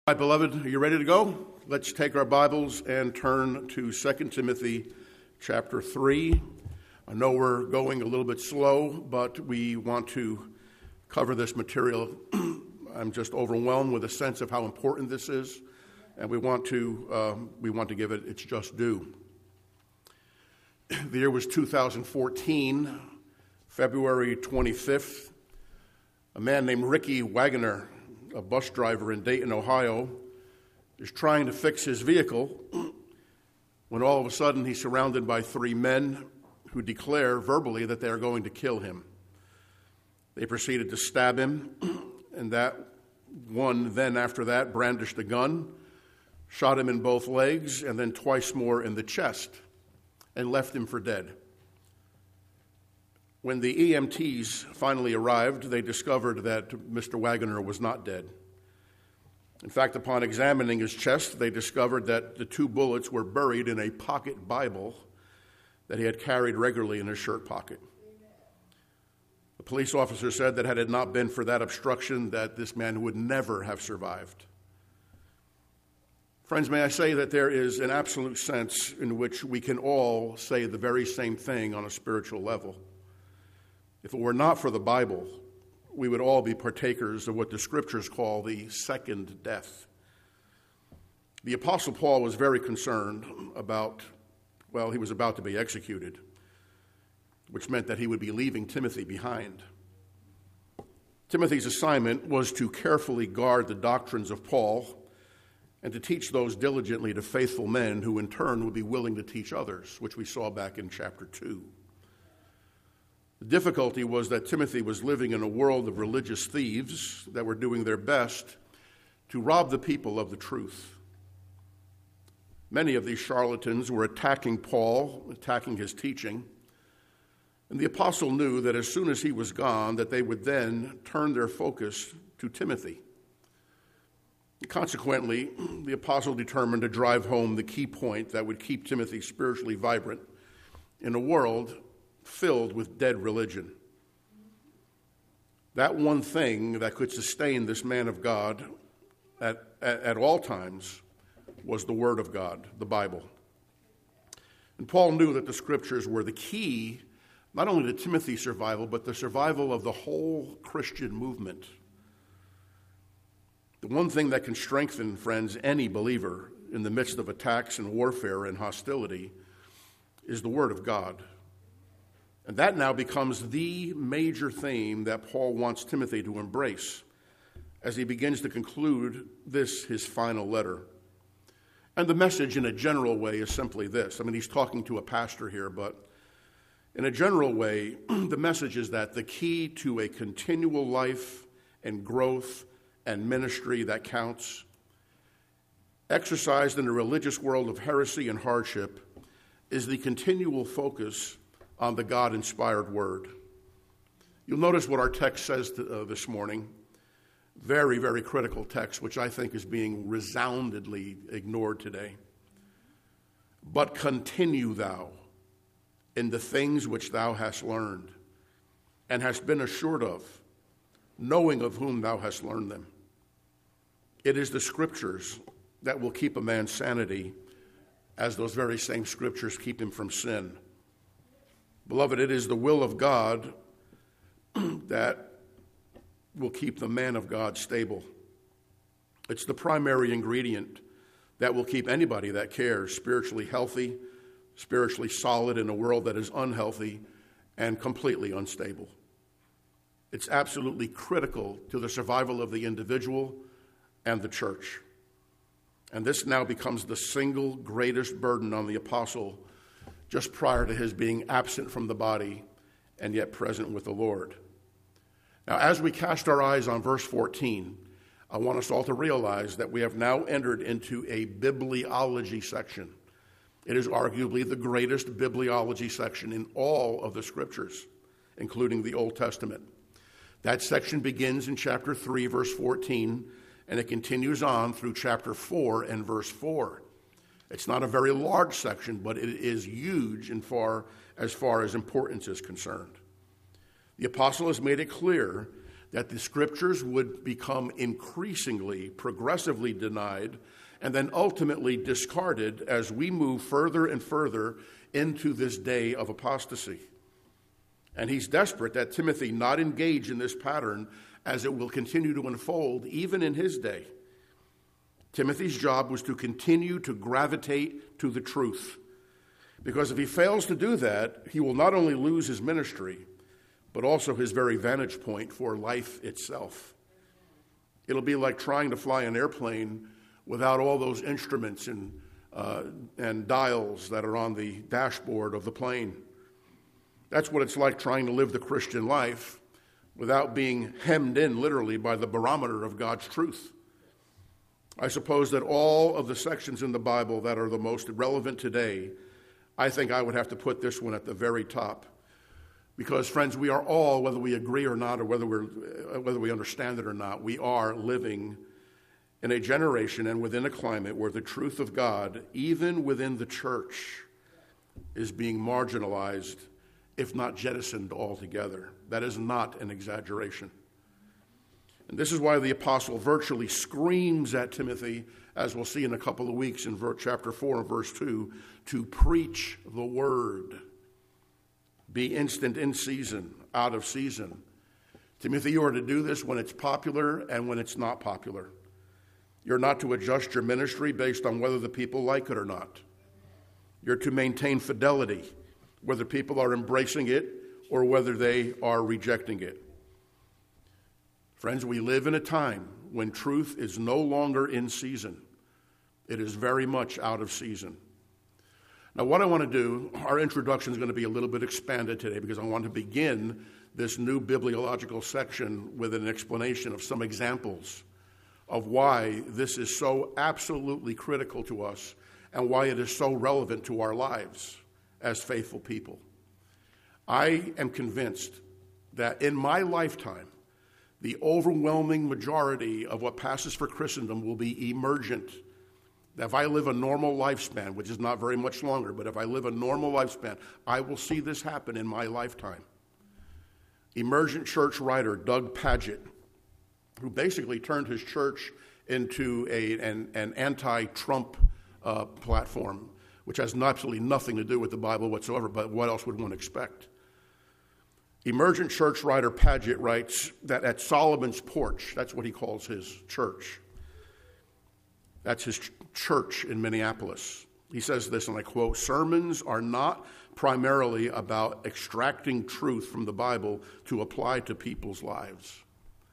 All right, beloved, are you ready to go? Let's take our Bibles and turn to 2 Timothy chapter 3. I know we're going a little bit slow, but we want to cover this material. I'm just overwhelmed with a sense of how important this is, and we want to give it its just due. The year was 2014, February 25th. A man named Ricky Wagoner, a bus driver in Dayton, Ohio, is trying to fix his vehicle when all of a sudden he's surrounded by three men who declare verbally that they are going to kill him. They proceeded to stab him, and that one then after that brandished a gun, shot him in both legs, and then twice more in the chest, and left him for dead. When the EMTs finally arrived, they discovered that Mr. Wagoner was not dead. In fact, upon examining his chest, they discovered that the two bullets were buried in a pocket Bible that he had carried regularly in his shirt pocket. The police officer said that had it not been for that obstruction, that this man would never have survived. Friends, may I say that there is an absolute sense in which we can all say the very same thing on a spiritual level. If it were not for the Bible, we would all be partakers of what the Scriptures call the second death. The Apostle Paul was very concerned about, he was about to be executed, which meant that he would be leaving Timothy behind. Timothy's assignment was to carefully guard the doctrines of Paul and to teach those diligently to faithful men who in turn would be willing to teach others, which we saw back in chapter 2. The difficulty was that Timothy was living in a world of religious thieves that were doing their best to rob the people of the truth. Many of these charlatans were attacking Paul, attacking his teaching, and the apostle knew that as soon as he was gone, that they would then turn their focus to Timothy. Consequently, the apostle determined to drive home the key point that would keep Timothy spiritually vibrant in a world filled with dead religion. That one thing that could sustain this man of God at all times was the Word of God, the Bible. And Paul knew that the Scriptures were the key, not only to Timothy's survival, but the survival of the whole Christian movement. The one thing that can strengthen, friends, any believer in the midst of attacks and warfare and hostility is the Word of God. And that now becomes the major theme that Paul wants Timothy to embrace as he begins to conclude this, his final letter. And the message in a general way is simply this. He's talking to a pastor here, but in a general way, the message is that the key to a continual life and growth and ministry that counts, exercised in the religious world of heresy and hardship, is the continual focus on the God-inspired Word. You'll notice what our text says this morning. Very, very critical text, which I think is being resoundingly ignored today. But continue thou in the things which thou hast learned, and hast been assured of, knowing of whom thou hast learned them. It is the Scriptures that will keep a man's sanity, as those very same Scriptures keep him from sin. Beloved, it is the will of God that will keep the man of God stable. It's the primary ingredient that will keep anybody that cares spiritually healthy, spiritually solid in a world that is unhealthy and completely unstable. It's absolutely critical to the survival of the individual and the church. And this now becomes the single greatest burden on the apostle just prior to his being absent from the body and yet present with the Lord. Now, as we cast our eyes on verse 14, I want us all to realize that we have now entered into a bibliology section. It is arguably the greatest bibliology section in all of the Scriptures, including the Old Testament. That section begins in chapter 3, verse 14, and it continues on through chapter 4 and verse 4. It's not a very large section, but it is huge as far as importance is concerned. The apostle has made it clear that the scriptures would become increasingly, progressively denied, and then ultimately discarded as we move further and further into this day of apostasy. And he's desperate that Timothy not engage in this pattern as it will continue to unfold even in his day. Timothy's job was to continue to gravitate to the truth, because if he fails to do that, he will not only lose his ministry, but also his very vantage point for life itself. It'll be like trying to fly an airplane without all those instruments and dials that are on the dashboard of the plane. That's what it's like trying to live the Christian life without being hemmed in literally by the barometer of God's truth. I suppose that all of the sections in the Bible that are the most relevant today, I think I would have to put this one at the very top. Because, friends, we are all, whether we agree or not, or whether we understand it or not, we are living in a generation and within a climate where the truth of God, even within the church, is being marginalized, if not jettisoned altogether. That is not an exaggeration. And this is why the apostle virtually screams at Timothy, as we'll see in a couple of weeks in chapter 4 and verse 2, to preach the word. Be instant in season, out of season. Timothy, you are to do this when it's popular and when it's not popular. You're not to adjust your ministry based on whether the people like it or not. You're to maintain fidelity, whether people are embracing it or whether they are rejecting it. Friends, we live in a time when truth is no longer in season. It is very much out of season. Now, what I want to do, our introduction is going to be a little bit expanded today because I want to begin this new bibliological section with an explanation of some examples of why this is so absolutely critical to us and why it is so relevant to our lives as faithful people. I am convinced that in my lifetime, the overwhelming majority of what passes for Christendom will be emergent. That if I live a normal lifespan, which is not very much longer, but if I live a normal lifespan, I will see this happen in my lifetime. Emergent church writer Doug Pagitt, who basically turned his church into an anti-Trump platform, which has absolutely nothing to do with the Bible whatsoever, but what else would one expect? Emergent church writer Pagitt writes that at Solomon's Porch, that's what he calls his church. That's his church in Minneapolis. He says this, and I quote, "Sermons are not primarily about extracting truth from the Bible to apply to people's lives."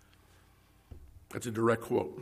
That's a direct quote.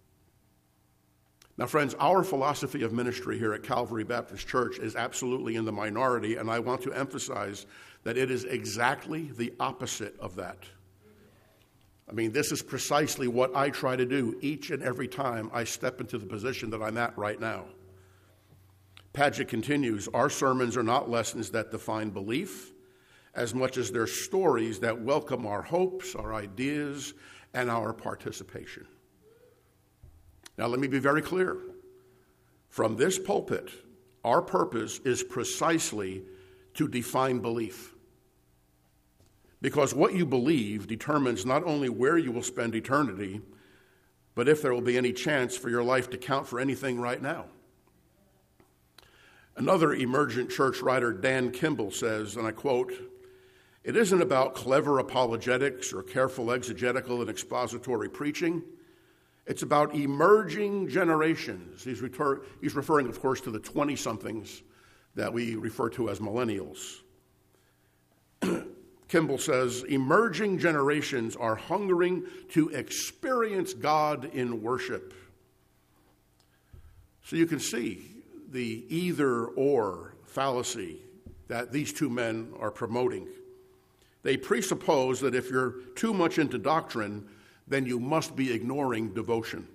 Now, friends, our philosophy of ministry here at Calvary Baptist Church is absolutely in the minority, and I want to emphasize that it is exactly the opposite of that. I mean, this is precisely what I try to do each and every time I step into the position that I'm at right now. Pagitt continues, "Our sermons are not lessons that define belief as much as they're stories that welcome our hopes, our ideas, and our participation." Now, let me be very clear. From this pulpit, our purpose is precisely to define belief. Because what you believe determines not only where you will spend eternity, but if there will be any chance for your life to count for anything right now. Another emergent church writer, Dan Kimball, says, and I quote, "It isn't about clever apologetics or careful exegetical and expository preaching. It's about emerging generations." He's referring, of course, to the 20-somethings that we refer to as millennials. Kimball says, "Emerging generations are hungering to experience God in worship." So you can see the either-or fallacy that these two men are promoting. They presuppose that if you're too much into doctrine, then you must be ignoring devotion.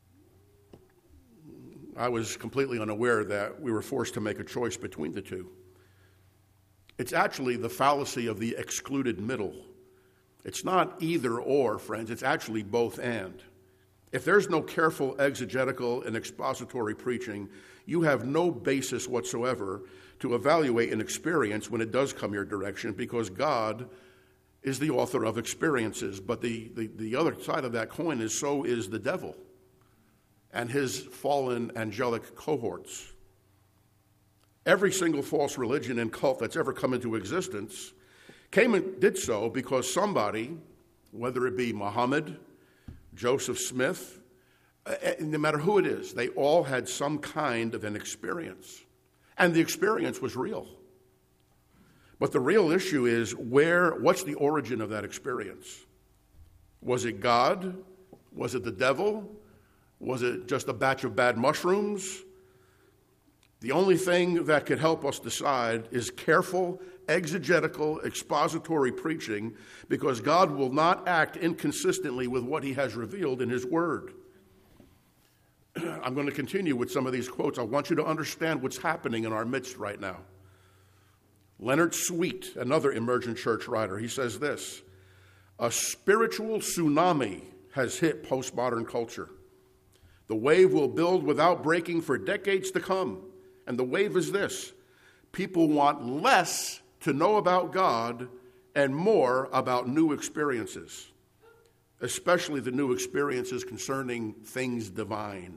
I was completely unaware that we were forced to make a choice between the two. It's actually the fallacy of the excluded middle. It's not either or, friends. It's actually both and. If there's no careful exegetical and expository preaching, you have no basis whatsoever to evaluate an experience when it does come your direction, because God is the author of experiences. But the other side of that coin is so is the devil and his fallen angelic cohorts. Every single false religion and cult that's ever come into existence came and did so because somebody, whether it be Muhammad, Joseph Smith, no matter who it is, they all had some kind of an experience. And the experience was real. But the real issue is what's the origin of that experience? Was it God? Was it the devil? Was it just a batch of bad mushrooms? The only thing that could help us decide is careful, exegetical, expository preaching, because God will not act inconsistently with what he has revealed in his word. I'm going to continue with some of these quotes. I want you to understand what's happening in our midst right now. Leonard Sweet, another emergent church writer, he says this: a spiritual tsunami has hit postmodern culture. The wave will build without breaking for decades to come. And the wave is this: people want less to know about God and more about new experiences, especially the new experiences concerning things divine.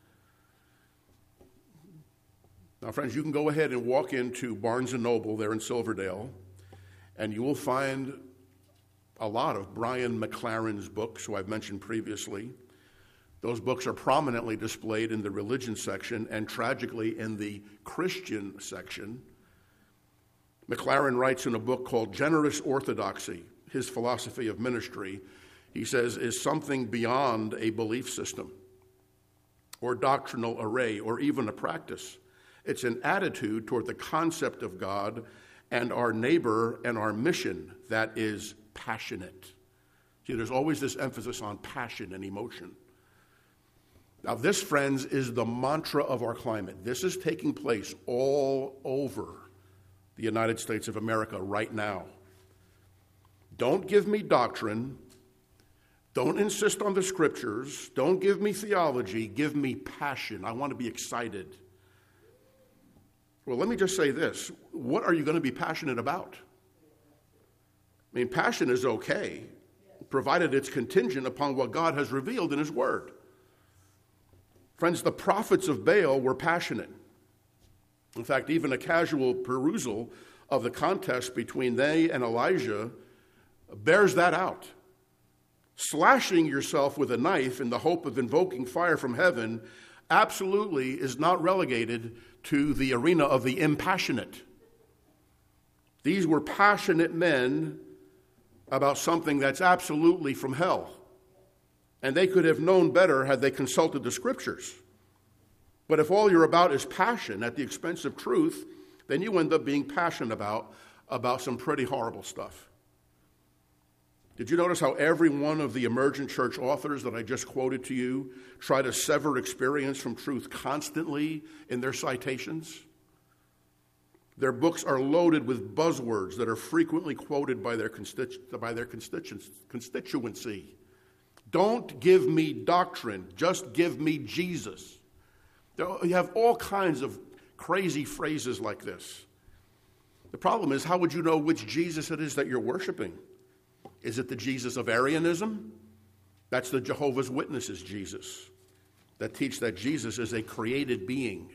Now, friends, you can go ahead and walk into Barnes & Noble there in Silverdale, and you will find a lot of Brian McLaren's books, who I've mentioned previously. Those books are prominently displayed in the religion section and tragically in the Christian section. McLaren writes in a book called Generous Orthodoxy, his philosophy of ministry, he says, is something beyond a belief system or doctrinal array or even a practice. It's an attitude toward the concept of God and our neighbor and our mission that is passionate. See, there's always this emphasis on passion and emotion. Now, this, friends, is the mantra of our climate. This is taking place all over the United States of America right now. Don't give me doctrine. Don't insist on the scriptures. Don't give me theology. Give me passion. I want to be excited. Well, let me just say this. What are you going to be passionate about? I mean, passion is okay, provided it's contingent upon what God has revealed in his word. Friends, the prophets of Baal were passionate. In fact, even a casual perusal of the contest between they and Elijah bears that out. Slashing yourself with a knife in the hope of invoking fire from heaven absolutely is not relegated to the arena of the impassionate. These were passionate men about something that's absolutely from hell. And they could have known better had they consulted the scriptures. But if all you're about is passion at the expense of truth, then you end up being passionate about some pretty horrible stuff. Did you notice how every one of the emergent church authors that I just quoted to you try to sever experience from truth constantly in their citations? Their books are loaded with buzzwords that are frequently quoted by their constituency. Don't give me doctrine, just give me Jesus. You have all kinds of crazy phrases like this. The problem is, how would you know which Jesus it is that you're worshiping? Is it the Jesus of Arianism? That's the Jehovah's Witnesses Jesus that teach that Jesus is a created being.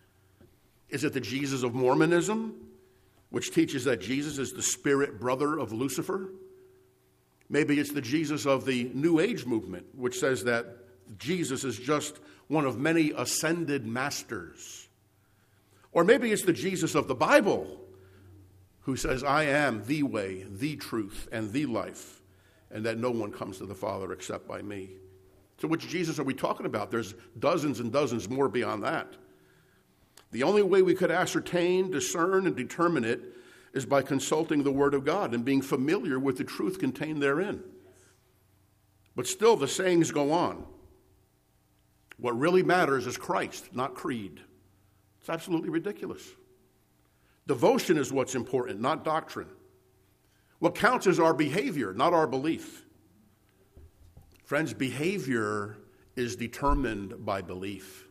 Is it the Jesus of Mormonism, which teaches that Jesus is the spirit brother of Lucifer? Maybe it's the Jesus of the New Age movement, which says that Jesus is just one of many ascended masters. Or maybe it's the Jesus of the Bible, who says, I am the way, the truth, and the life, and that no one comes to the Father except by me. So which Jesus are we talking about? There's dozens and dozens more beyond that. The only way we could ascertain, discern, and determine it is by consulting the Word of God and being familiar with the truth contained therein. But still, the sayings go on. What really matters is Christ, not creed. It's absolutely ridiculous. Devotion is what's important, not doctrine. What counts is our behavior, not our belief. Friends, behavior is determined by belief.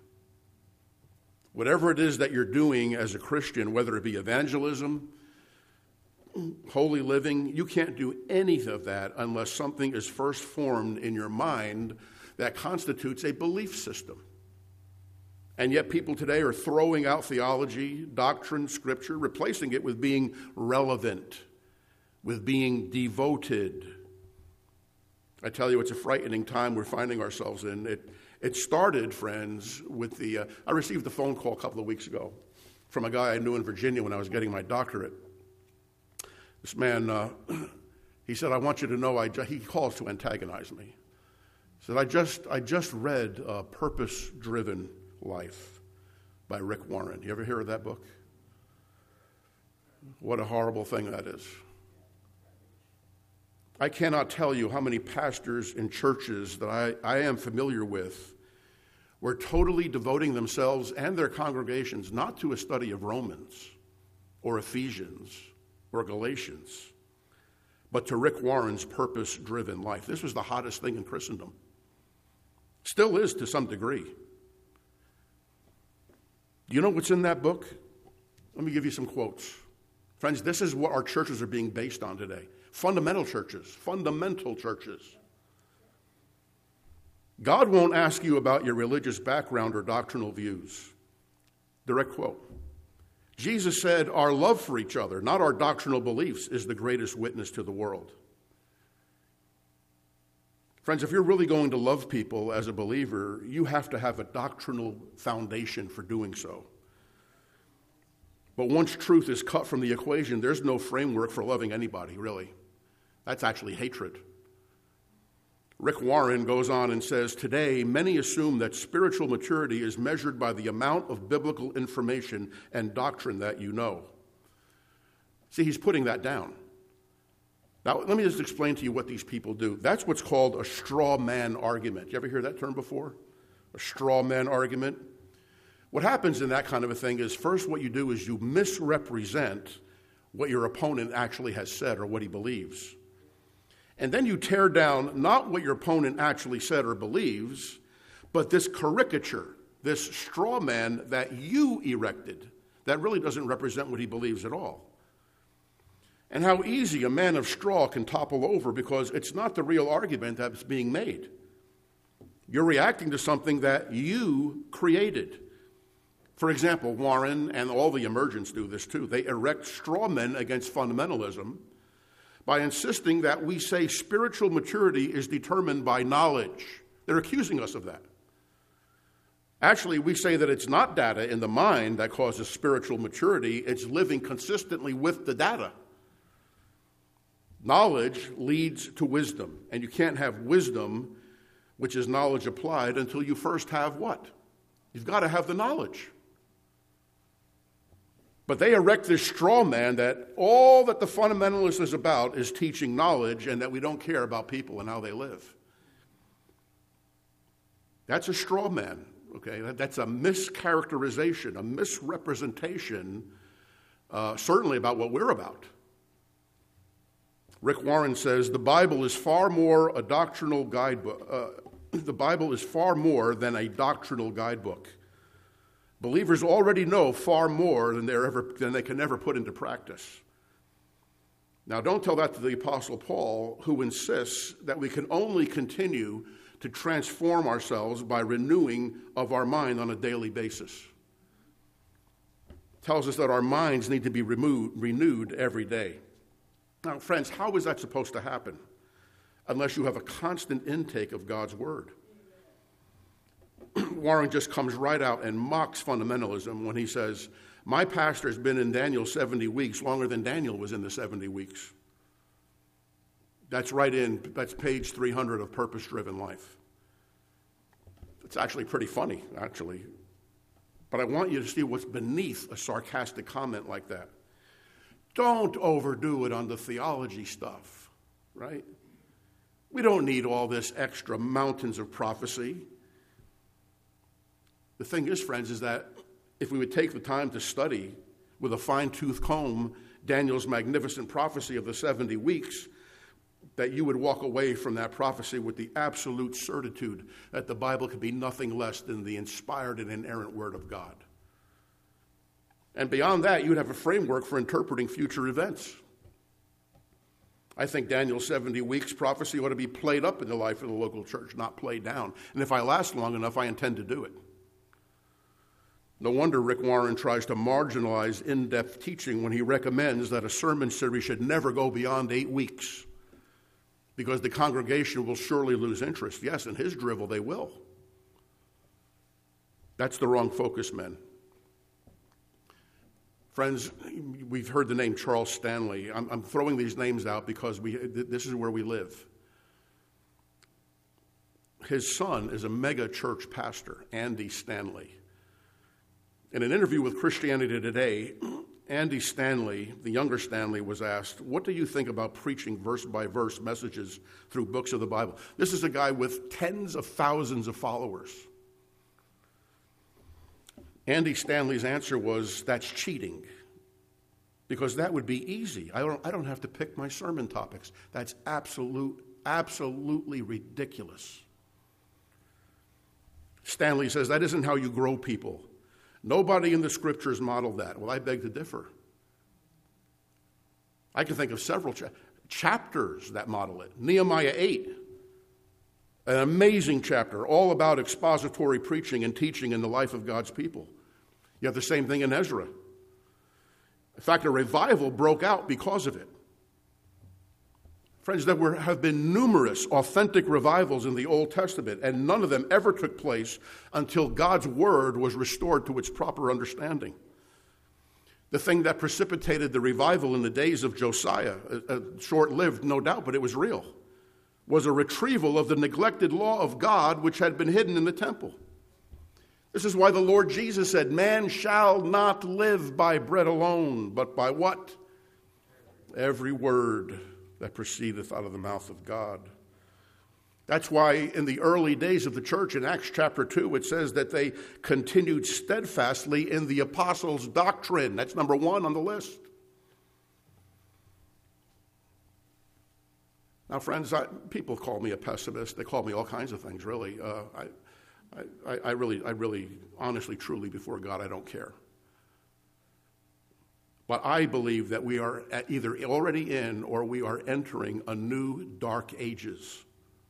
Whatever it is that you're doing as a Christian, whether it be evangelism, holy living, you can't do any of that unless something is first formed in your mind that constitutes a belief system. And yet people today are throwing out theology, doctrine, scripture, replacing it with being relevant, with being devoted. I tell you, it's a frightening time we're finding ourselves in. It started, friends, with I received a phone call a couple of weeks ago from a guy I knew in Virginia when I was getting my doctorate. This man, he said, I want you to know, he calls to antagonize me. He said, I just read Purpose-Driven Life by Rick Warren. You ever hear of that book? What a horrible thing that is. I cannot tell you how many pastors in churches that I am familiar with were totally devoting themselves and their congregations not to a study of Romans or Ephesians or Galatians, but to Rick Warren's Purpose-Driven Life. This was the hottest thing in Christendom. Still is to some degree. Do you know what's in that book? Let me give you some quotes. Friends, this is what our churches are being based on today. Fundamental churches. God won't ask you about your religious background or doctrinal views. Direct quote. Jesus said, our love for each other, not our doctrinal beliefs, is the greatest witness to the world. Friends, if you're really going to love people as a believer, you have to have a doctrinal foundation for doing so. But once truth is cut from the equation, there's no framework for loving anybody, really. That's actually hatred. Rick Warren goes on and says, today, many assume that spiritual maturity is measured by the amount of biblical information and doctrine that you know. See, he's putting that down. Now, let me just explain to you what these people do. That's what's called a straw man argument. You ever hear that term before? A straw man argument? What happens in that kind of a thing is, first what you do is you misrepresent what your opponent actually has said or what he believes. And then you tear down not what your opponent actually said or believes, but this caricature, this straw man that you erected that really doesn't represent what he believes at all. And how easy a man of straw can topple over because it's not the real argument that's being made. You're reacting to something that you created. For example, Warren and all the emergents do this too. They erect straw men against fundamentalism by insisting that we say spiritual maturity is determined by knowledge. They're accusing us of that. Actually, we say that it's not data in the mind that causes spiritual maturity. It's living consistently with the data. Knowledge leads to wisdom, and you can't have wisdom, which is knowledge applied, until you first have what? You've got to have the knowledge. But they erect this straw man that all that the fundamentalist is about is teaching knowledge and that we don't care about people and how they live. That's a straw man, okay? That's a mischaracterization, a misrepresentation, certainly about what we're about. Rick Warren says, the Bible is far more a doctrinal guidebook. The Bible is far more than a doctrinal guidebook. Believers already know far more than they can ever put into practice. Now, don't tell that to the Apostle Paul, who insists that we can only continue to transform ourselves by renewing of our mind on a daily basis. Tells us that our minds need to be renewed every day. Now, friends, how is that supposed to happen unless you have a constant intake of God's Word? Warren just comes right out and mocks fundamentalism when he says, my pastor's been in Daniel's 70 weeks longer than Daniel was in the 70 weeks. That's that's page 300 of Purpose-Driven Life. It's actually pretty funny, actually. But I want you to see what's beneath a sarcastic comment like that. Don't overdo it on the theology stuff, right? We don't need all this extra mountains of prophecy. The thing is, friends, is that if we would take the time to study with a fine-tooth comb Daniel's magnificent prophecy of the 70 weeks, that you would walk away from that prophecy with the absolute certitude that the Bible could be nothing less than the inspired and inerrant Word of God. And beyond that, you would have a framework for interpreting future events. I think Daniel's 70 weeks prophecy ought to be played up in the life of the local church, not played down. And if I last long enough, I intend to do it. No wonder Rick Warren tries to marginalize in-depth teaching when he recommends that a sermon series should never go beyond 8 weeks, because the congregation will surely lose interest. Yes, in his drivel they will. That's the wrong focus, men. Friends, we've heard the name Charles Stanley. I'm throwing these names out because this is where we live. His son is a mega church pastor, Andy Stanley. In an interview with Christianity Today, Andy Stanley, the younger Stanley, was asked, "What do you think about preaching verse-by-verse messages through books of the Bible?" This is a guy with tens of thousands of followers. Andy Stanley's answer was, "That's cheating, because that would be easy. I don't have to pick my sermon topics. That's absolutely ridiculous." Stanley says, "That isn't how you grow people. Nobody in the scriptures modeled that." Well, I beg to differ. I can think of several chapters that model it. Nehemiah 8, an amazing chapter, all about expository preaching and teaching in the life of God's people. You have the same thing in Ezra. In fact, a revival broke out because of it. Friends, there have been numerous authentic revivals in the Old Testament, and none of them ever took place until God's word was restored to its proper understanding. The thing that precipitated the revival in the days of Josiah, short-lived, no doubt, but it was real, was a retrieval of the neglected law of God which had been hidden in the temple. This is why the Lord Jesus said, "Man shall not live by bread alone, but by" what? "Every word that proceedeth out of the mouth of God." That's why in the early days of the church, in Acts chapter 2, it says that they continued steadfastly in the apostles' doctrine. That's number one on the list. Now, friends, people call me a pessimist. They call me all kinds of things, really. I really, honestly, truly, before God, I don't care. But I believe that we are either already in or we are entering a new dark ages.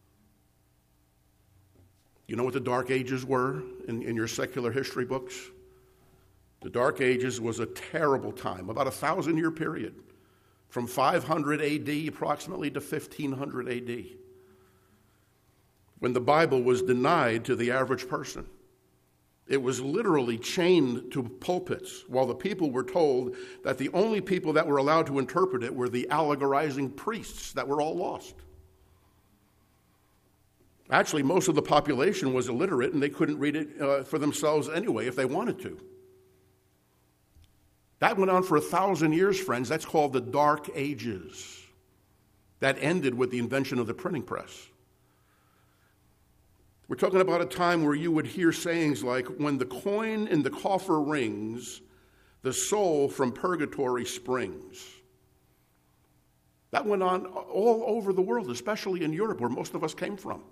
You know what the dark ages were in your secular history books? The dark ages was a terrible time, about a 1,000-year period, from 500 AD approximately to 1500 AD, when the Bible was denied to the average person. It was literally chained to pulpits, while the people were told that the only people that were allowed to interpret it were the allegorizing priests that were all lost. Actually, most of the population was illiterate, and they couldn't read it for themselves anyway if they wanted to. That went on for 1,000 years, friends. That's called the Dark Ages. That ended with the invention of the printing press. We're talking about a time where you would hear sayings like, "When the coin in the coffer rings, the soul from purgatory springs." That went on all over the world, especially in Europe, where most of us came from.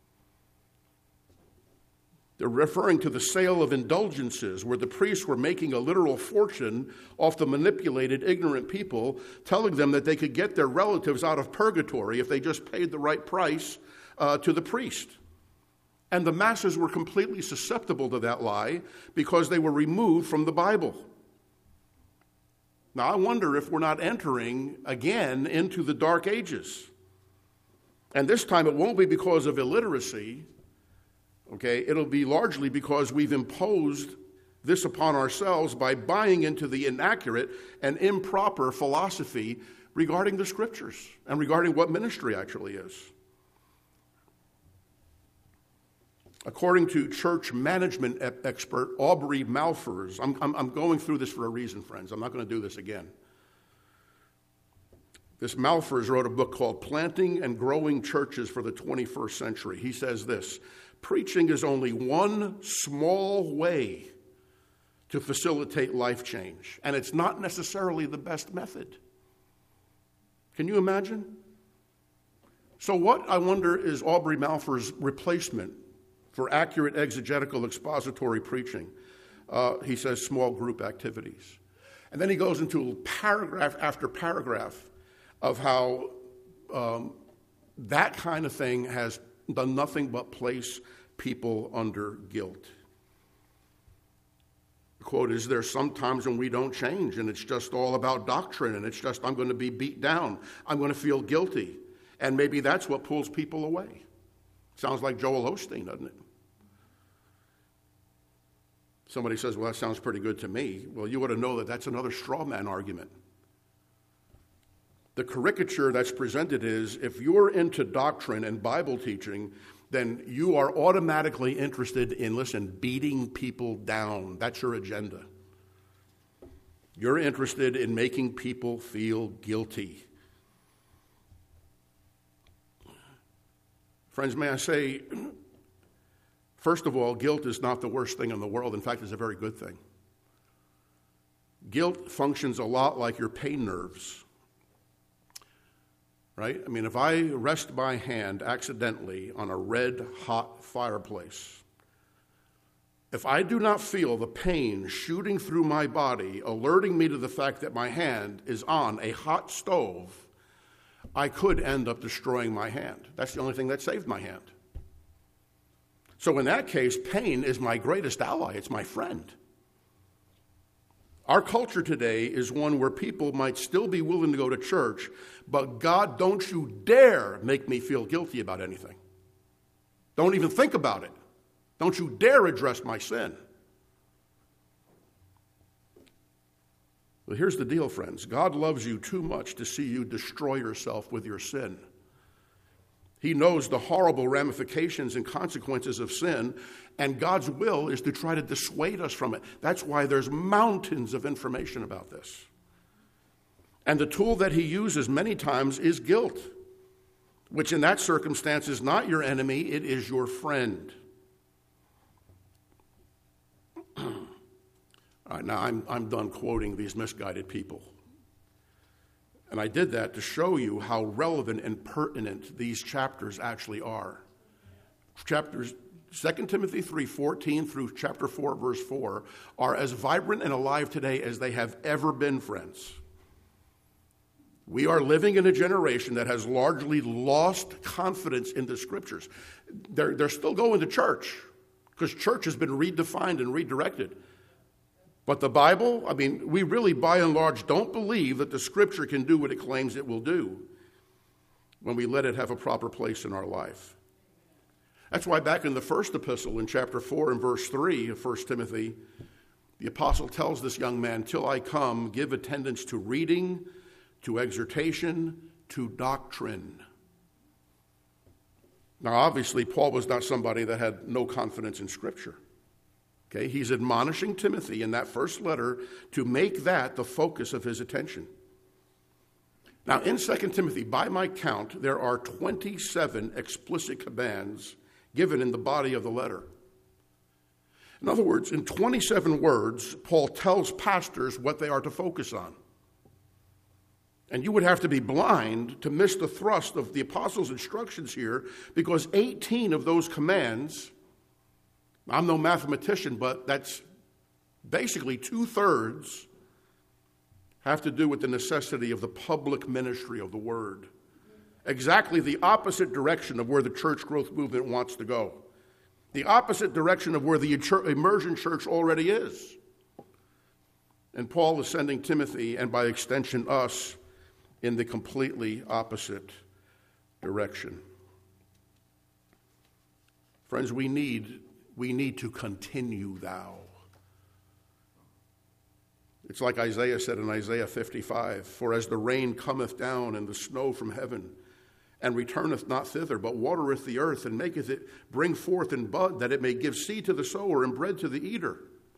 They're referring to the sale of indulgences, where the priests were making a literal fortune off the manipulated, ignorant people, telling them that they could get their relatives out of purgatory if they just paid the right price to the priest. And the masses were completely susceptible to that lie because they were removed from the Bible. Now, I wonder if we're not entering again into the Dark Ages. And this time it won't be because of illiteracy. Okay, it'll be largely because we've imposed this upon ourselves by buying into the inaccurate and improper philosophy regarding the scriptures and regarding what ministry actually is. According to church management expert Aubrey Malphurs, I'm going through this for a reason, friends. I'm not going to do this again. This Malphurs wrote a book called Planting and Growing Churches for the 21st Century. He says this: preaching is only one small way to facilitate life change, and it's not necessarily the best method. Can you imagine? So what, I wonder, is Aubrey Malphurs' replacement for accurate exegetical expository preaching? He says small group activities. And then he goes into paragraph after paragraph of how that kind of thing has done nothing but place people under guilt. The quote is, there's some times when we don't change, and it's just all about doctrine, and it's just, I'm going to be beat down. I'm going to feel guilty. And maybe that's what pulls people away. Sounds like Joel Osteen, doesn't it? Somebody says, well, that sounds pretty good to me. Well, you ought to know that that's another straw man argument. The caricature that's presented is, if you're into doctrine and Bible teaching, then you are automatically interested in, beating people down. That's your agenda. You're interested in making people feel guilty. Friends, may I say, first of all, guilt is not the worst thing in the world. In fact, it's a very good thing. Guilt functions a lot like your pain nerves. Right? I mean, if I rest my hand accidentally on a red-hot fireplace, if I do not feel the pain shooting through my body, alerting me to the fact that my hand is on a hot stove, I could end up destroying my hand. That's the only thing that saved my hand. So in that case, pain is my greatest ally. It's my friend. Our culture today is one where people might still be willing to go to church, but God, don't you dare make me feel guilty about anything. Don't even think about it. Don't you dare address my sin. Well, here's the deal, friends. God loves you too much to see you destroy yourself with your sin. He knows the horrible ramifications and consequences of sin, and God's will is to try to dissuade us from it. That's why there's mountains of information about this. And the tool that he uses many times is guilt, which in that circumstance is not your enemy, it is your friend. All right, now I'm done quoting these misguided people. And I did that to show you how relevant and pertinent these chapters actually are. Chapters 2 Timothy 3:14 through chapter 4, verse 4 are as vibrant and alive today as they have ever been, friends. We are living in a generation that has largely lost confidence in the Scriptures. They're still going to church because church has been redefined and redirected. But the Bible, we really, by and large, don't believe that the Scripture can do what it claims it will do when we let it have a proper place in our life. That's why back in the first epistle, in chapter 4 and verse 3 of 1 Timothy, the apostle tells this young man, till I come, give attendance to reading, to exhortation, to doctrine. Now, obviously, Paul was not somebody that had no confidence in Scripture. Okay, he's admonishing Timothy in that first letter to make that the focus of his attention. Now, in 2 Timothy, by my count, there are 27 explicit commands given in the body of the letter. In other words, in 27 words, Paul tells pastors what they are to focus on. And you would have to be blind to miss the thrust of the apostles' instructions here, because 18 of those commands, I'm no mathematician, but that's basically 2/3 have to do with the necessity of the public ministry of the Word. Exactly the opposite direction of where the church growth movement wants to go. The opposite direction of where the immersion church already is. And Paul is sending Timothy, and by extension us, in the completely opposite direction. Friends, we need to continue thou. It's like Isaiah said in Isaiah 55, for as the rain cometh down and the snow from heaven, and returneth not thither, but watereth the earth, and maketh it bring forth in bud, that it may give seed to the sower and bread to the eater,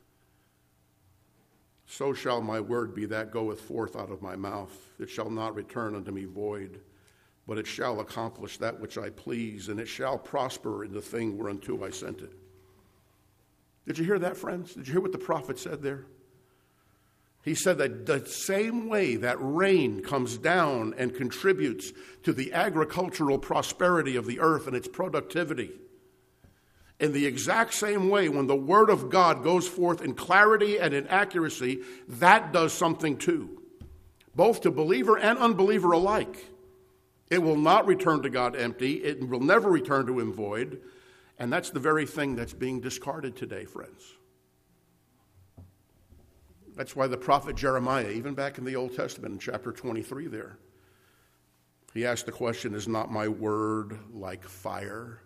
so shall my word be that goeth forth out of my mouth. It shall not return unto me void, but it shall accomplish that which I please, and it shall prosper in the thing whereunto I sent it. Did you hear that, friends? Did you hear what the prophet said there? He said that the same way that rain comes down and contributes to the agricultural prosperity of the earth and its productivity, in the exact same way, when the Word of God goes forth in clarity and in accuracy, that does something too, both to believer and unbeliever alike. It will not return to God empty. It will never return to him void. And that's the very thing that's being discarded today, friends. That's why the prophet Jeremiah, even back in the Old Testament, in chapter 23 there, he asked the question, is not my word like fire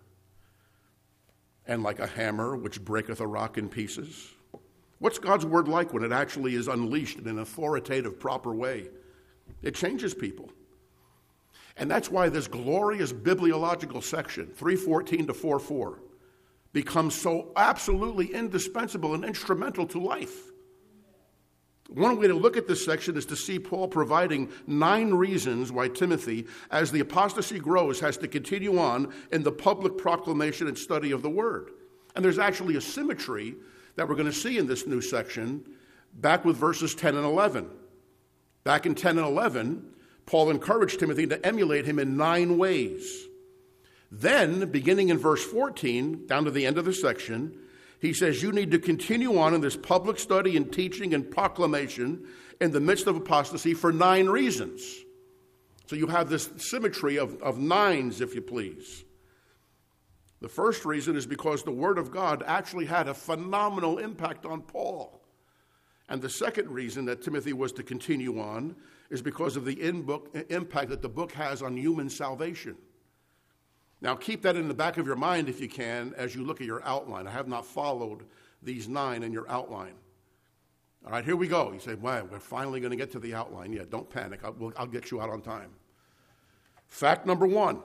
and like a hammer which breaketh a rock in pieces? What's God's word like when it actually is unleashed in an authoritative, proper way? It changes people. And that's why this glorious bibliological section, 3:14 to 4:4, becomes so absolutely indispensable and instrumental to life. One way to look at this section is to see Paul providing 9 reasons why Timothy, as the apostasy grows, has to continue on in the public proclamation and study of the word. And there's actually a symmetry that we're going to see in this new section back with verses 10 and 11. Back in 10 and 11, Paul encouraged Timothy to emulate him in 9 ways. Then, beginning in verse 14, down to the end of the section, he says you need to continue on in this public study and teaching and proclamation in the midst of apostasy for 9 reasons. So you have this symmetry of 9s, if you please. The first reason is because the Word of God actually had a phenomenal impact on Paul. And the second reason that Timothy was to continue on is because of the impact that the book has on human salvation. Now, keep that in the back of your mind, if you can, as you look at your outline. I have not followed these 9 in your outline. All right, here we go. You say, wow, we're finally going to get to the outline. Yeah, don't panic. I'll get you out on time. Fact number 1,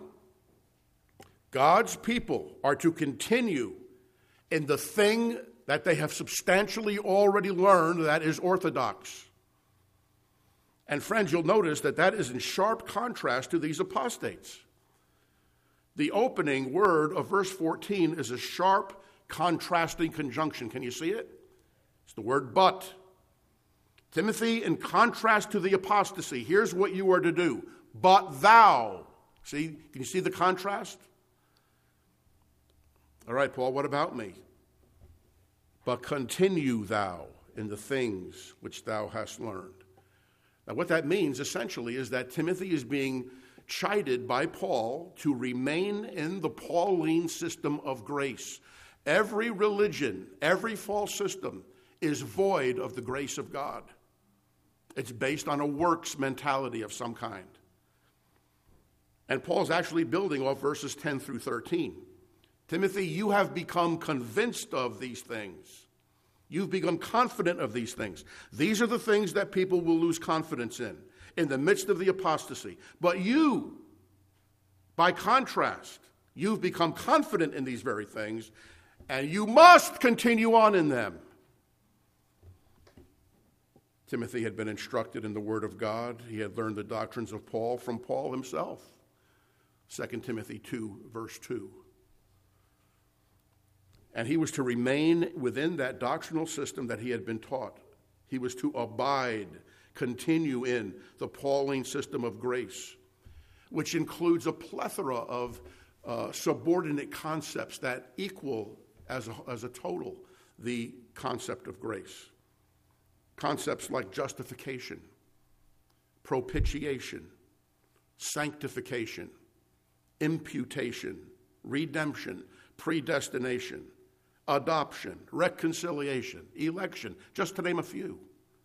God's people are to continue in the thing that they have substantially already learned that is orthodox. And friends, you'll notice that that is in sharp contrast to these apostates. The opening word of verse 14 is a sharp, contrasting conjunction. Can you see it? It's the word but. Timothy, in contrast to the apostasy, here's what you are to do. But thou. See, can you see the contrast? All right, Paul, what about me? But continue thou in the things which thou hast learned. Now, what that means, essentially, is that Timothy is being chided by Paul to remain in the Pauline system of grace. Every religion, every false system is void of the grace of God. It's based on a works mentality of some kind. And Paul's actually building off verses 10 through 13. Timothy, you have become convinced of these things. You've become confident of these things. These are the things that people will lose confidence in the midst of the apostasy. But you, by contrast, you've become confident in these very things, and you must continue on in them. Timothy had been instructed in the Word of God. He had learned the doctrines of Paul from Paul himself. 2 Timothy 2, verse 2. And he was to remain within that doctrinal system that he had been taught. He was to abide, continue in the Pauline system of grace, which includes a plethora of subordinate concepts that equal as a total the concept of grace. Concepts like justification, propitiation, sanctification, imputation, redemption, predestination, adoption, reconciliation, election, just to name a few.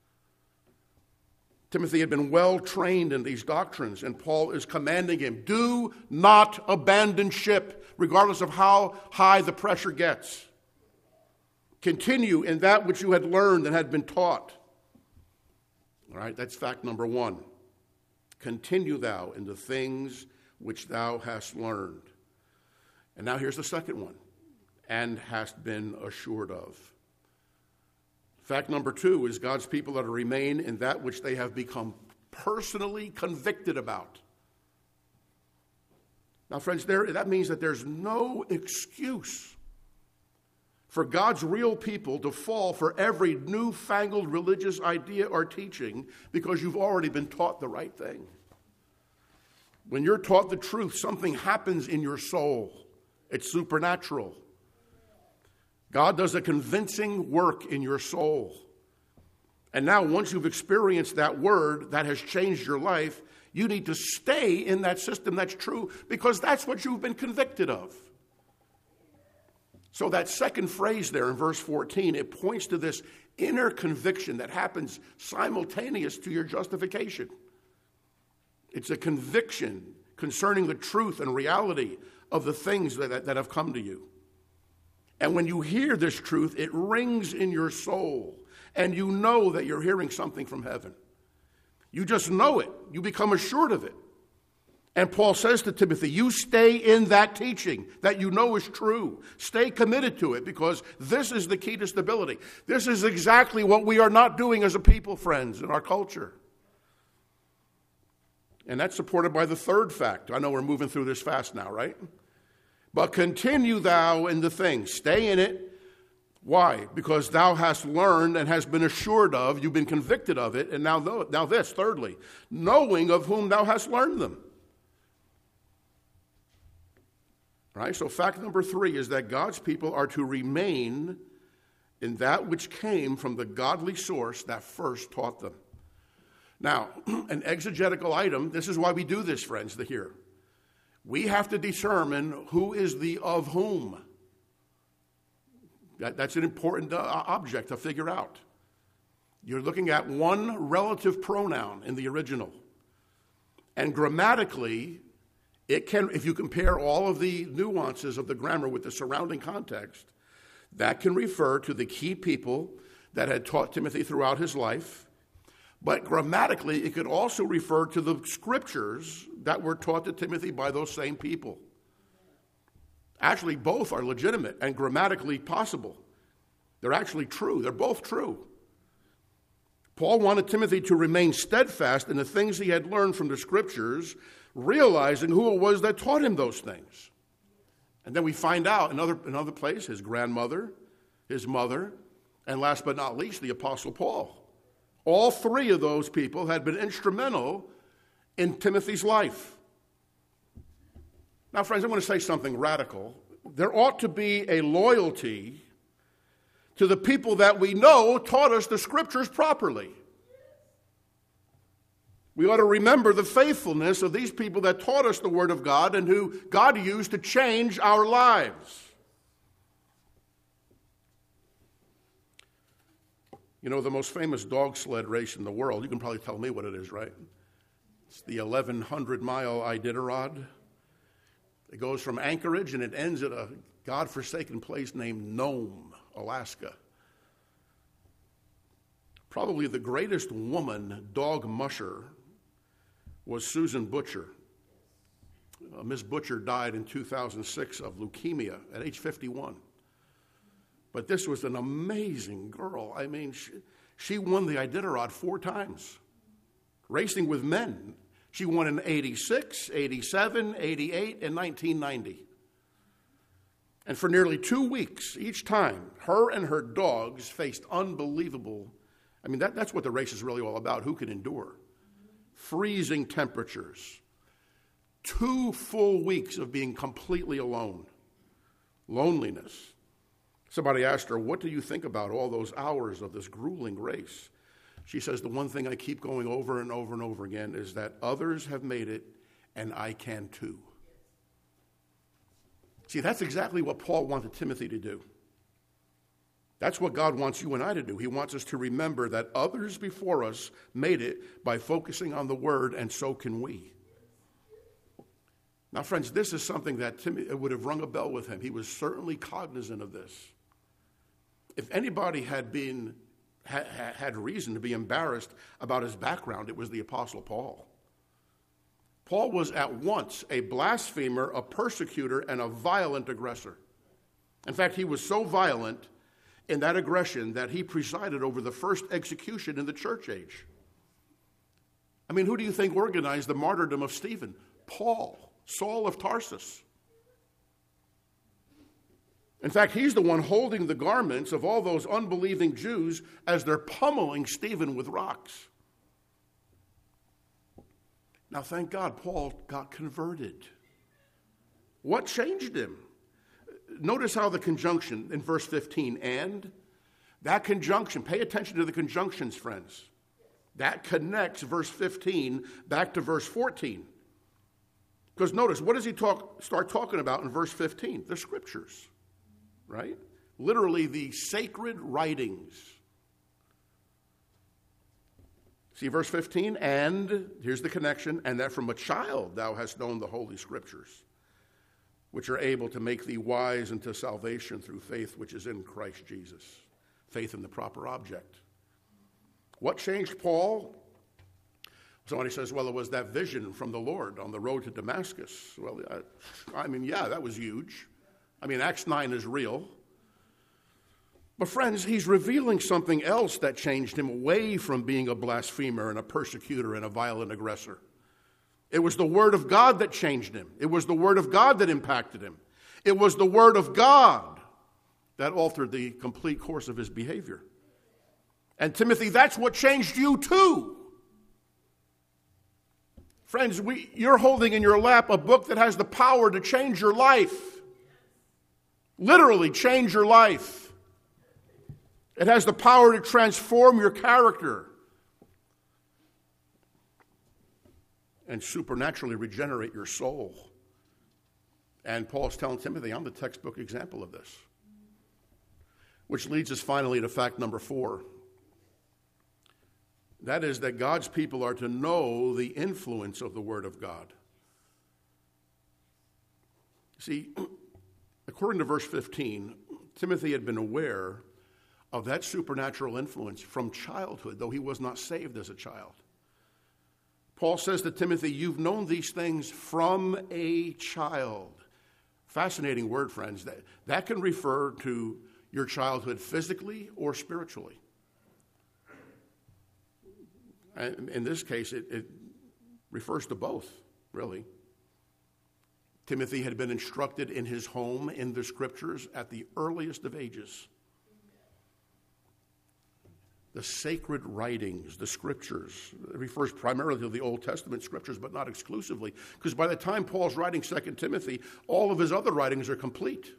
Timothy had been well trained in these doctrines, and Paul is commanding him, do not abandon ship, regardless of how high the pressure gets. Continue in that which you had learned and had been taught. All right, that's fact number 1. Continue thou in the things which thou hast learned. And now here's the second one, and hast been assured of. Fact number 2 is God's people are to remain in that which they have become personally convicted about. Now, friends, that means that there's no excuse for God's real people to fall for every newfangled religious idea or teaching because you've already been taught the right thing. When you're taught the truth, something happens in your soul. It's supernatural. God does a convincing work in your soul. And now, once you've experienced that word that has changed your life, You need to stay in that system that's true because that's what you've been convicted of. So that second phrase there in verse 14, it points to this inner conviction that happens simultaneous to your justification. It's a conviction concerning the truth and reality of the things that have come to you. And when you hear this truth, it rings in your soul, and you know that you're hearing something from heaven. You just know it. You become assured of it. And Paul says to Timothy, you stay in that teaching that you know is true. Stay committed to it because this is the key to stability. This is exactly what we are not doing as a people, friends, in our culture. And that's supported by the third fact. I know we're moving through this fast now, right? But continue thou in the thing. Stay in it. Why? Because thou hast learned and hast been assured of, you've been convicted of it, and now this, thirdly, knowing of whom thou hast learned them. Right? So fact number 3 is that God's people are to remain in that which came from the godly source that first taught them. Now, an exegetical item, this is why we do this, friends, here. We have to determine who is the of whom. That's an important object to figure out. You're looking at one relative pronoun in the original. And grammatically, it can, if you compare all of the nuances of the grammar with the surrounding context, that can refer to the key people that had taught Timothy throughout his life. But grammatically, it could also refer to the scriptures that were taught to Timothy by those same people. Actually, both are legitimate and grammatically possible. They're actually true. They're both true. Paul wanted Timothy to remain steadfast in the things he had learned from the scriptures, realizing who it was that taught him those things. And then we find out in another place, his grandmother, his mother, and last but not least, the Apostle Paul. All 3 of those people had been instrumental in Timothy's life. Now, friends, I want to say something radical. There ought to be a loyalty to the people that we know taught us the scriptures properly. We ought to remember the faithfulness of these people that taught us the Word of God and who God used to change our lives. You know, the most famous dog sled race in the world, you can probably tell me what it is, right? It's the 1,100-mile Iditarod. It goes from Anchorage and it ends at a godforsaken place named Nome, Alaska. Probably the greatest woman dog musher was Susan Butcher. Miss Butcher died in 2006 of leukemia at age 51. But this was an amazing girl. I mean, she won the Iditarod 4 times, racing with men. She won in 86, 87, 88, and 1990. And for nearly 2 weeks, each time, her and her dogs faced unbelievable, I mean, that's what the race is really all about, who can endure. Freezing temperatures, 2 full weeks of being completely alone, loneliness. Somebody asked her, what do you think about all those hours of this grueling race? She says, the one thing I keep going over and over and over again is that others have made it and I can too. See, that's exactly what Paul wanted Timothy to do. That's what God wants you and I to do. He wants us to remember that others before us made it by focusing on the Word, and so can we. Now, friends, this is something that Timothy would have rung a bell with him. He was certainly cognizant of this. If anybody had reason to be embarrassed about his background, it was the Apostle Paul. Paul was at once a blasphemer, a persecutor, and a violent aggressor. In fact, he was so violent in that aggression that he presided over the first execution in the church age. I mean, who do you think organized the martyrdom of Stephen? Paul, Saul of Tarsus. In fact, he's the one holding the garments of all those unbelieving Jews as they're pummeling Stephen with rocks. Now, thank God, Paul got converted. What changed him? Notice how the conjunction in verse 15, and, that conjunction, pay attention to the conjunctions, friends. That connects verse 15 back to verse 14. Because notice, what does he start talking about in verse 15? The scriptures, right? Literally the sacred writings. See verse 15, and here's the connection, and that from a child thou hast known the holy scriptures, which are able to make thee wise unto salvation through faith which is in Christ Jesus. Faith in the proper object. What changed Paul? Somebody says, well, it was that vision from the Lord on the road to Damascus. Well, that was huge. Acts 9 is real. But friends, he's revealing something else that changed him away from being a blasphemer and a persecutor and a violent aggressor. It was the Word of God that changed him. It was the Word of God that impacted him. It was the Word of God that altered the complete course of his behavior. And Timothy, that's what changed you too. Friends, you're holding in your lap a book that has the power to change your life. Literally change your life. It has the power to transform your character and supernaturally regenerate your soul. And Paul's telling Timothy, I'm the textbook example of this. Which leads us finally to fact number 4. That is that God's people are to know the influence of the Word of God. See, according to verse 15, Timothy had been aware of that supernatural influence from childhood, though he was not saved as a child. Paul says to Timothy, you've known these things from a child. Fascinating word, friends. That can refer to your childhood physically or spiritually. And in this case, it refers to both, really. Timothy had been instructed in his home in the scriptures at the earliest of ages. The sacred writings, the scriptures, it refers primarily to the Old Testament scriptures, but not exclusively, because by the time Paul's writing 2 Timothy, all of his other writings are complete.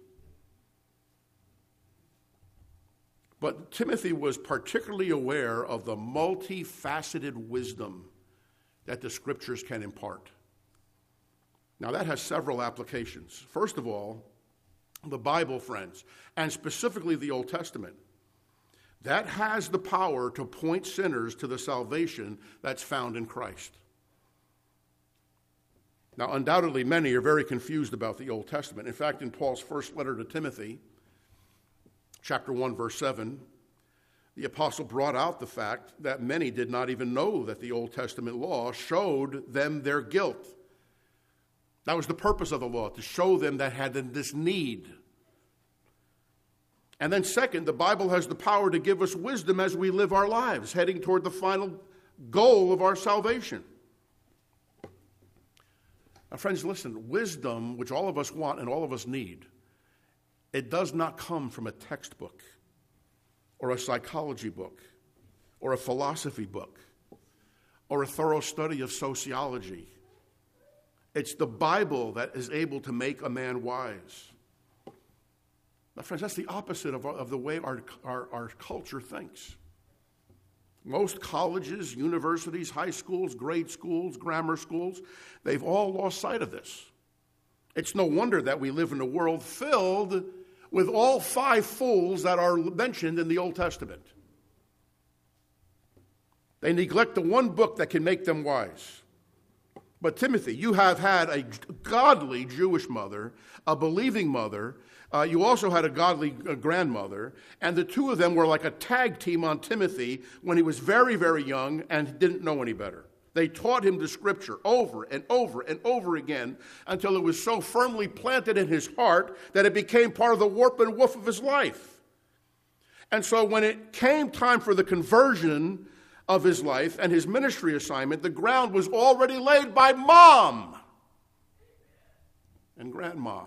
But Timothy was particularly aware of the multifaceted wisdom that the scriptures can impart. Now, that has several applications. First of all, the Bible, friends, and specifically the Old Testament, that has the power to point sinners to the salvation that's found in Christ. Now, undoubtedly, many are very confused about the Old Testament. In fact, in Paul's first letter to Timothy, chapter 1, verse 7, the apostle brought out the fact that many did not even know that the Old Testament law showed them their guilt. That was the purpose of the law, to show them that had this need. And then second, the Bible has the power to give us wisdom as we live our lives, heading toward the final goal of our salvation. Now, friends, listen, wisdom, which all of us want and all of us need, it does not come from a textbook or a psychology book or a philosophy book or a thorough study of sociology. It's the Bible that is able to make a man wise. Now, friends, that's the opposite of the way our culture thinks. Most colleges, universities, high schools, grade schools, grammar schools, they've all lost sight of this. It's no wonder that we live in a world filled with all 5 fools that are mentioned in the Old Testament. They neglect the one book that can make them wise. But Timothy, you have had a godly Jewish mother, a believing mother. You also had a godly grandmother. And the two of them were like a tag team on Timothy when he was very, very young and didn't know any better. They taught him the scripture over and over and over again until it was so firmly planted in his heart that it became part of the warp and woof of his life. And so when it came time for the conversion of his life and his ministry assignment, the ground was already laid by Mom and Grandma.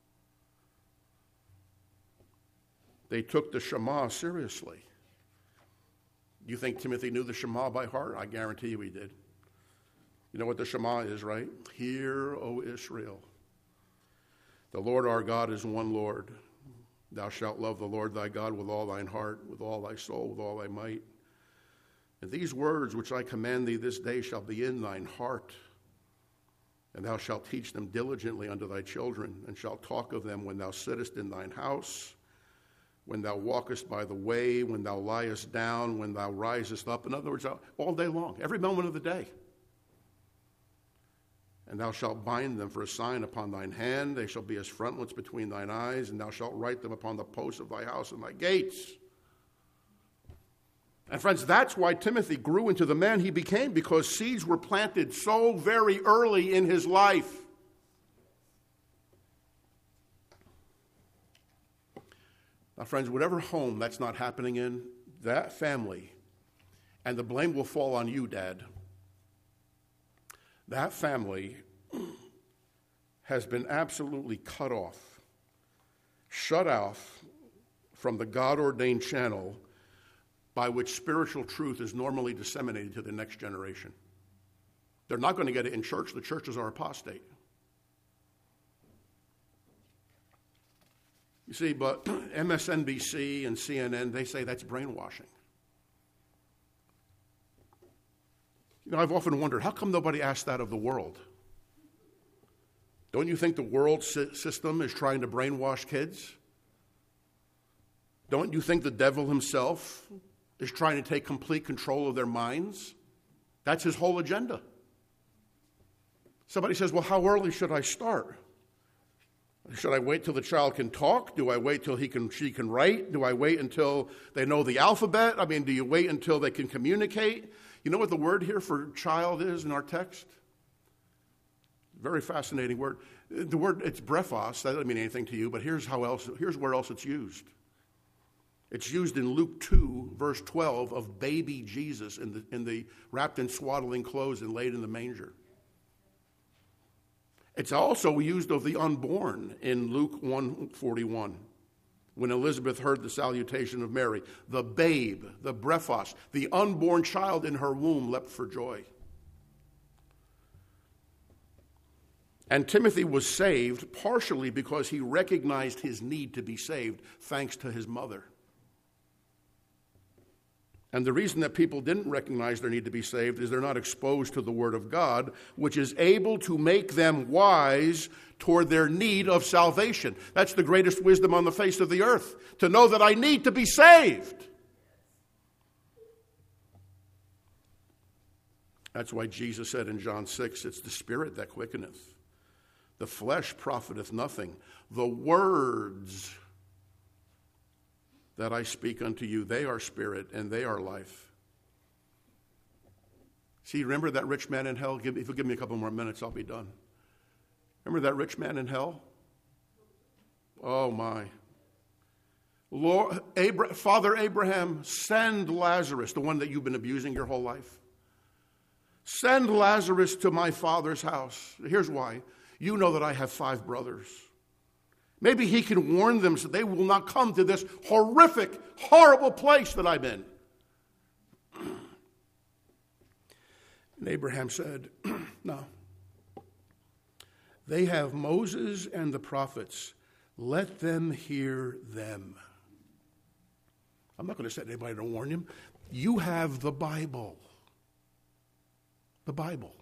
They took the Shema seriously. You think Timothy knew the Shema by heart? I guarantee you he did. You know what the Shema is, right? Hear, O Israel. The Lord our God is one Lord. Thou shalt love the Lord thy God with all thine heart, with all thy soul, with all thy might. And these words which I command thee this day shall be in thine heart, and thou shalt teach them diligently unto thy children, and shalt talk of them when thou sittest in thine house, when thou walkest by the way, when thou liest down, when thou risest up. In other words, all day long, every moment of the day. And thou shalt bind them for a sign upon thine hand. They shall be as frontlets between thine eyes, and thou shalt write them upon the posts of thy house and thy gates. And friends, that's why Timothy grew into the man he became, because seeds were planted so very early in his life. Now, friends, whatever home that's not happening in, that family, and the blame will fall on you, Dad, that family has been absolutely cut off, shut off from the God-ordained channel by which spiritual truth is normally disseminated to the next generation. They're not going to get it in church. The churches are apostate. You see, but MSNBC and CNN, they say that's brainwashing. You know, I've often wondered, how come nobody asked that of the world? Don't you think the world system is trying to brainwash kids? Don't you think the devil himself is trying to take complete control of their minds? That's his whole agenda. Somebody says, well, how early should I start? Should I wait till the child can talk? Do I wait till she can write? Do I wait until they know the alphabet? I mean, do you wait until they can communicate? You know what the word here for child is in our text? Very fascinating word. The word, it's brephos. That doesn't mean anything to you, but here's where else it's used. It's used in Luke 2, verse 12, of baby Jesus in the wrapped in swaddling clothes and laid in the manger. It's also used of the unborn in Luke 1:41, when Elizabeth heard the salutation of Mary. The babe, the brephos, the unborn child in her womb leapt for joy. And Timothy was saved partially because he recognized his need to be saved, thanks to his mother. And the reason that people didn't recognize their need to be saved is they're not exposed to the Word of God, which is able to make them wise toward their need of salvation. That's the greatest wisdom on the face of the earth, to know that I need to be saved. That's why Jesus said in John 6, it's the Spirit that quickeneth. The flesh profiteth nothing. The words that I speak unto you, they are spirit and they are life. See, remember that rich man in hell? If you'll give me a couple more minutes, I'll be done. Remember that rich man in hell? Oh, my. Lord, Father Abraham, send Lazarus, the one that you've been abusing your whole life. Send Lazarus to my father's house. Here's why. You know that I have 5 brothers. Maybe he can warn them so they will not come to this horrific, horrible place that I'm in. And Abraham said, no. They have Moses and the prophets. Let them hear them. I'm not going to send anybody to warn him. You have the Bible. The Bible.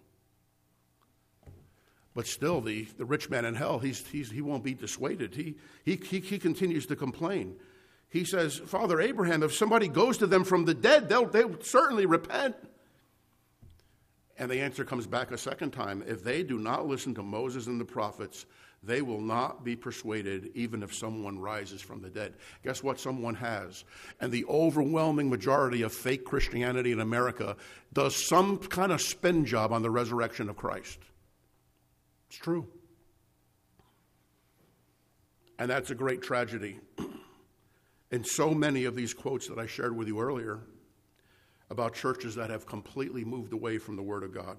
But still, the rich man in hell, he won't be dissuaded. He continues to complain. He says, Father Abraham, if somebody goes to them from the dead, they'll certainly repent. And the answer comes back a second time. If they do not listen to Moses and the prophets, they will not be persuaded even if someone rises from the dead. Guess what? Someone has. And the overwhelming majority of fake Christianity in America does some kind of spin job on the resurrection of Christ. It's true. And that's a great tragedy. In so many of these quotes that I shared with you earlier about churches that have completely moved away from the Word of God.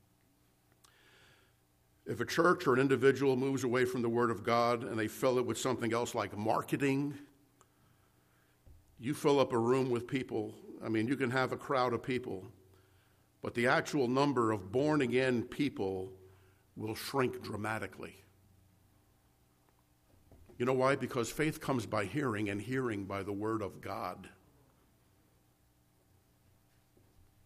If a church or an individual moves away from the Word of God and they fill it with something else like marketing, you fill up a room with people. I mean, you can have a crowd of people, but the actual number of born-again people will shrink dramatically. You know why? Because faith comes by hearing, and hearing by the Word of God.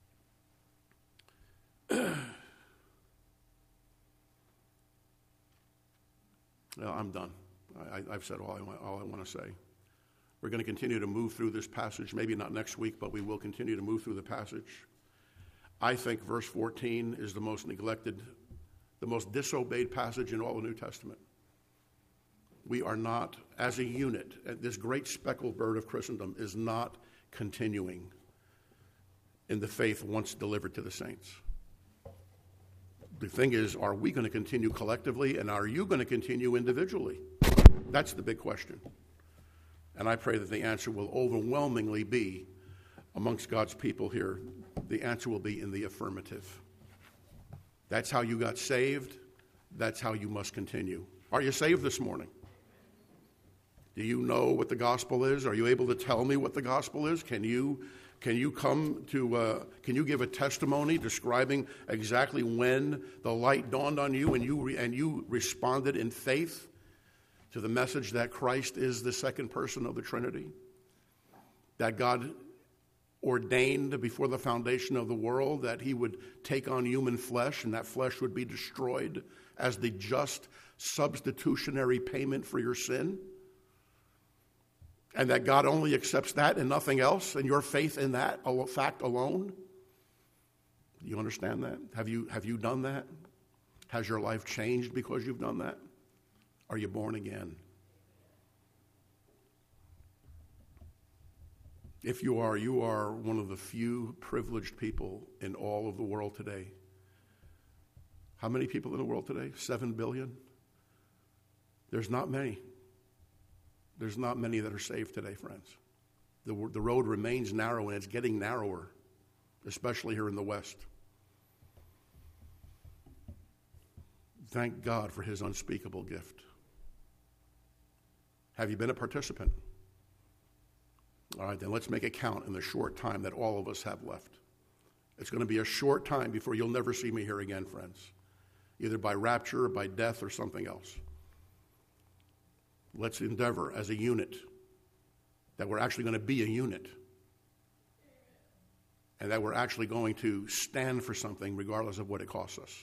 Well, I'm done. I've said all I want to say. We're going to continue to move through this passage, maybe not next week, but we will continue to move through the passage. I think verse 14 is the most neglected, the most disobeyed passage in all the New Testament. We are not, as a unit, this great speckled bird of Christendom is not continuing in the faith once delivered to the saints. The thing is, are we going to continue collectively, and are you going to continue individually? That's the big question. And I pray that the answer will overwhelmingly be, amongst God's people here, the answer will be in the affirmative. That's how you got saved. That's how you must continue. Are you saved this morning? Do you know what the gospel is? Are you able to tell me what the gospel is? Can you give a testimony describing exactly when the light dawned on you and you responded in faith to the message that Christ is the second person of the Trinity? That God ordained before the foundation of the world that he would take on human flesh, and that flesh would be destroyed as the just substitutionary payment for your sin? And that God only accepts that and nothing else, and your faith in that fact alone? Do you understand that? Have you done that? Has your life changed because you've done that? Are you born again? If you are one of the few privileged people in all of the world today. How many people in the world today? 7 billion? There's not many. There's not many that are saved today, friends. The road remains narrow, and it's getting narrower, especially here in the West. Thank God for his unspeakable gift. Have you been a participant? All right, then let's make it count in the short time that all of us have left. It's going to be a short time before you'll never see me here again, friends, either by rapture or by death or something else. Let's endeavor as a unit that we're actually going to be a unit and that we're actually going to stand for something regardless of what it costs us.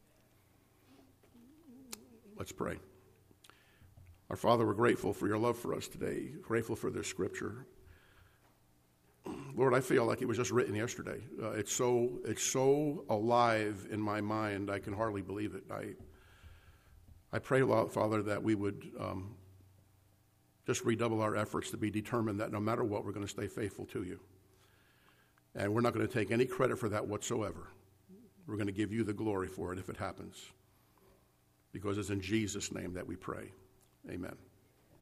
Let's pray. Our Father, we're grateful for your love for us today, grateful for this scripture. Lord, I feel like it was just written yesterday. It's so alive in my mind, I can hardly believe it. I pray, Father, that we would just redouble our efforts to be determined that no matter what, we're going to stay faithful to you. And we're not going to take any credit for that whatsoever. We're going to give you the glory for it if it happens. Because it's in Jesus' name that we pray. Amen.